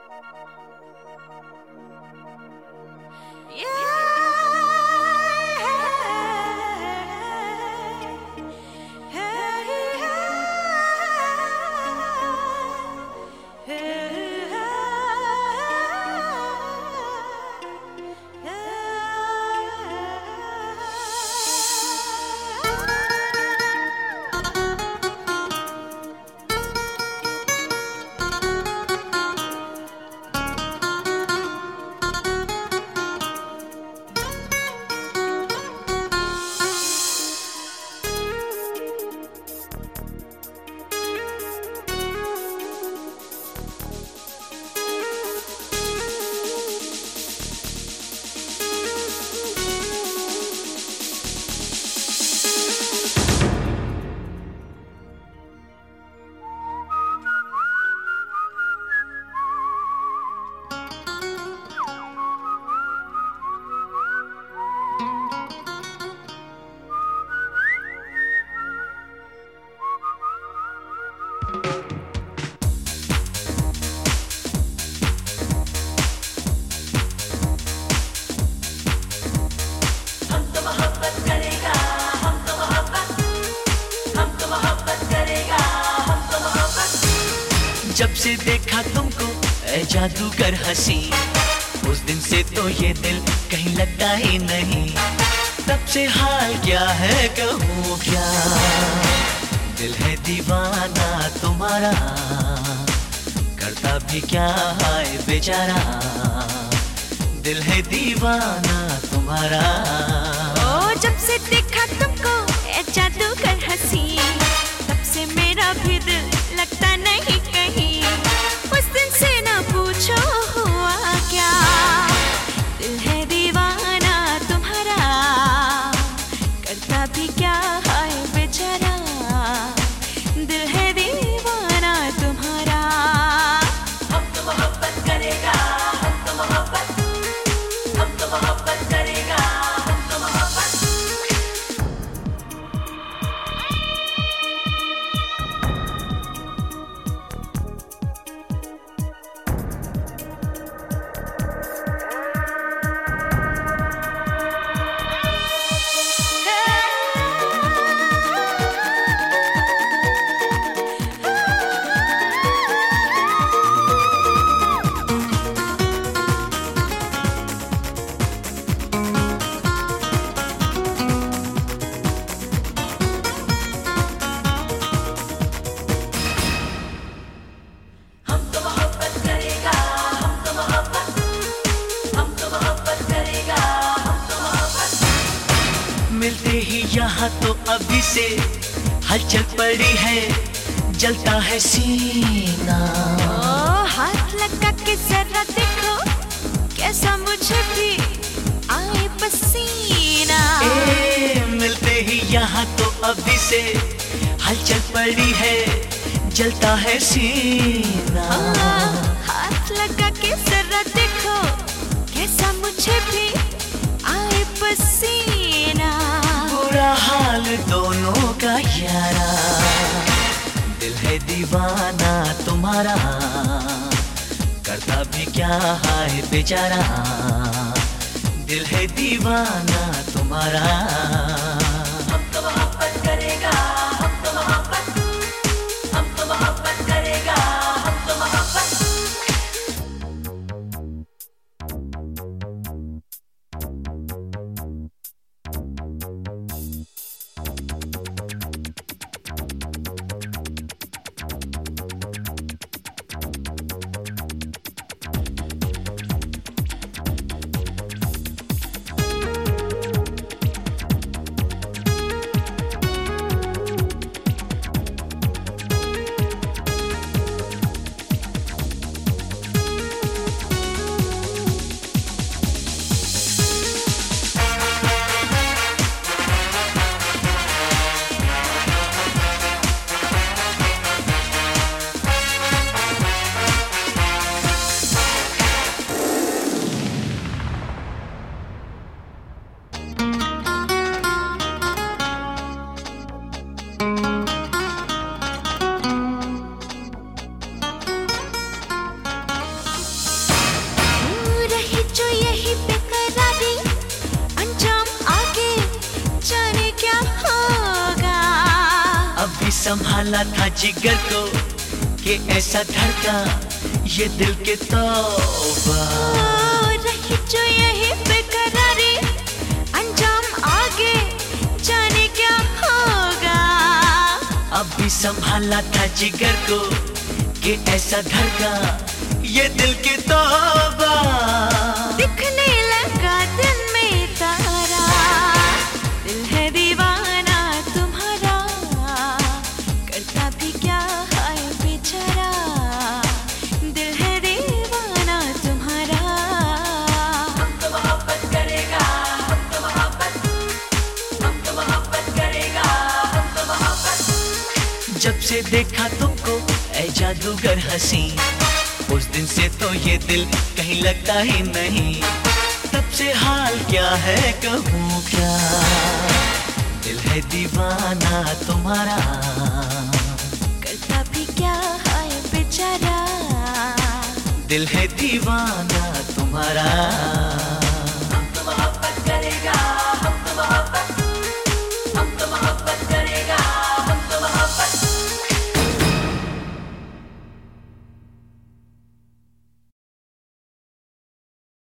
जब से देखा तुमको ऐ जादूगर हंसी, उस दिन से तो ये दिल कहीं लगता ही नहीं। तब से हाल क्या है कहूँ क्या, दिल है दीवाना तुम्हारा, करता भी क्या है बेचारा। दिल है दीवाना तुम्हारा। ओ जब से देखा तुमको ऐ जादूगर हंसी, तब से मेरा भी दिल लगता नहीं कहीं। उस दिन से ना पूछो हुआ क्या, दिल है दीवाना तुम्हारा, करता भी क्या है बेचारा। दिल है दीवाना तुम्हारा। हम तो मोहब्बत करेगा, हम तो मोहब्बत, हम तो मोहब्बत करेगा, हम तो मोहब्बत। मिलते ही यहाँ तो अभी से हलचल पड़ी है, जलता है सीना। ओ हाथ लगा के जरा देखो, कैसा मुझे भी आए पसीना। मिलते ही यहाँ तो अभी से हलचल पड़ी है, जलता है सीना। हाथ लगा के जरा देखो, कैसा मुझे भी आए पसीना। बुरा हाल दोनों का यारा, दिल है दीवाना तुम्हारा, करता भी क्या है बेचारा। दिल है दीवाना तुम्हारा। हम तो मोहब्बत करेगा, हम तो मोहब्बत, हम तो मोहब्बत करेगा, हम तो मोहब्बत। संभाला था जिगर को कि ऐसा धड़का ये दिल के तौबा। रही जो यही बेकरारी, अंजाम आगे जाने क्या होगा। अब भी संभाला था जिगर को कि ऐसा धड़का ये दिल के तौबा। दिखने लगा दिन में तारा, दिल है दीवाना तुम्हारा, करता भी क्या है बेचारा, दिल है दीवाना तुम्हारा। हम तो मोहब्बत करेगा, हम तो मोहब्बत, हम तो मोहब्बत करेगा, हम तो मोहब्बत। जब से देखा तुमको ऐ जादूगर हंसी, उस दिन से तो ये दिल कहीं लगता ही नहीं। तब से हाल क्या है कहूँ क्या, दिल है दीवाना तुम्हारा, करता भी क्या है बेचारा, दिल है दीवाना तुम्हारा।